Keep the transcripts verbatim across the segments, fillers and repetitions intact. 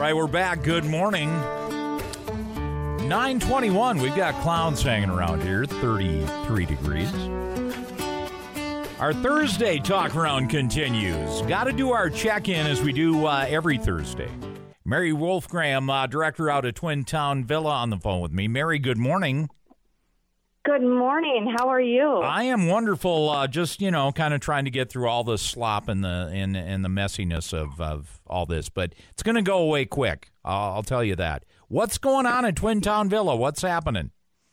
right, we're back. Good morning. nine twenty-one. We've got clouds hanging around here, thirty-three degrees. Our Thursday talk round continues. Got to do our check-in as we do uh, every Thursday. Mary Wolfgram, uh, director out of Twin Town Villa, on the phone with me. Mary, good morning. Good morning. How are you? I am wonderful. Uh, just, you know, kind of trying to get through all the slop and the and, and the messiness of, of all this. But it's going to go away quick. I'll, I'll tell you that. What's going on at Twin Town Villa? What's happening?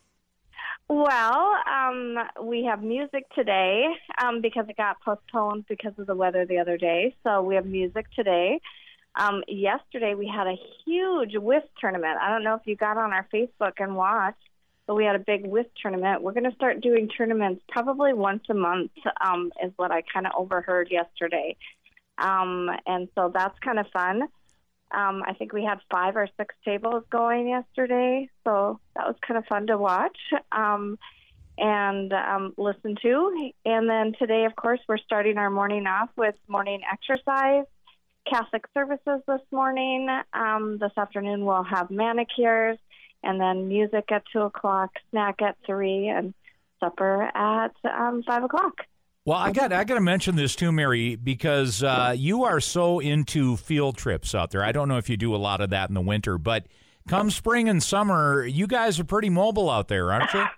Well, um, we have music today um, because it got postponed because of the weather the other day. So we have music today. Um, yesterday we had a huge whist tournament. I don't know if you got on our Facebook and watched. But we had a big whist tournament. We're going to start doing tournaments probably once a month, um, is what I kind of overheard yesterday. Um, and so that's kind of fun. Um, I think we had five or six tables going yesterday, so that was kind of fun to watch um, and um, listen to. And then today, of course, we're starting our morning off with morning exercise, Catholic services this morning. Um, this afternoon we'll have manicures. And then music at two o'clock, snack at three, and supper at um, five o'clock. Well, I got I got to mention this too, Mary, because uh, you are so into field trips out there. I don't know if you do a lot of that in the winter, but come spring and summer, you guys are pretty mobile out there, aren't you?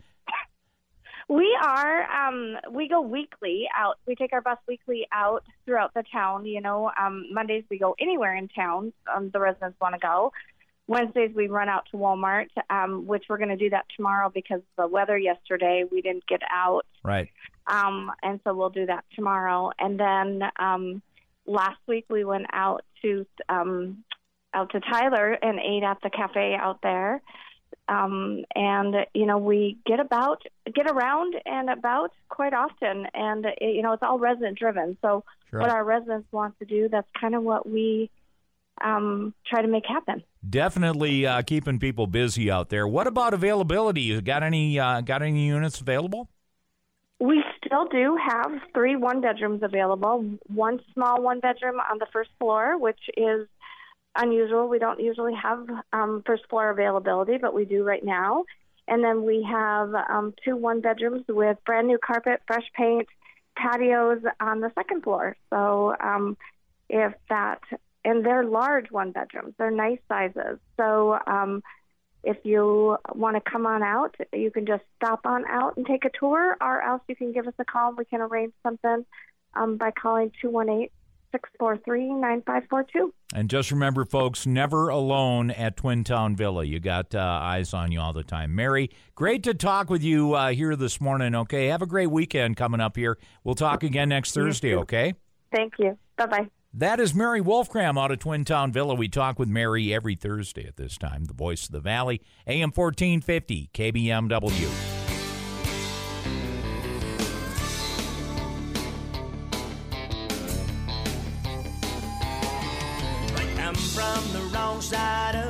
We are. Um, we go weekly out. We take our bus weekly out throughout the town. You know, um, Mondays we go anywhere in town. Um, the residents want to go. Wednesdays we run out to Walmart, um, which we're going to do that tomorrow because of the weather yesterday. We didn't get out. Right. Um, and so we'll do that tomorrow. And then um, last week we went out to um, out to Tyler and ate at the cafe out there. Um, and, you know, we get about, get around and about quite often. And, it, you know, it's all resident driven. So sure. What our residents want to do, that's kind of what we um, try to make happen. Definitely uh, keeping people busy out there. What about availability? You got any uh, got any units available? We still do have three one bedrooms available. One small one bedroom on the first floor, which is unusual. We don't usually have um, first floor availability, but we do right now. And then we have um, two one bedrooms with brand new carpet, fresh paint, patios on the second floor. So um, if that. And they're large one bedrooms. They're nice sizes. So um, if you want to come on out, you can just stop on out and take a tour, or else you can give us a call. We can arrange something um, by calling two one eight, six four three, nine five four two. And just remember, folks, never alone at Twin Town Villa. You got uh, eyes on you all the time. Mary, great to talk with you uh, here this morning, okay? Have a great weekend coming up here. We'll talk again next Thursday, okay? Thank you. Bye-bye. That is Mary Wolfgram out of Twin Town Villa. We talk with Mary every Thursday at this time. The Voice of the Valley, A M fourteen fifty, K B M W. I'm from the wrong side of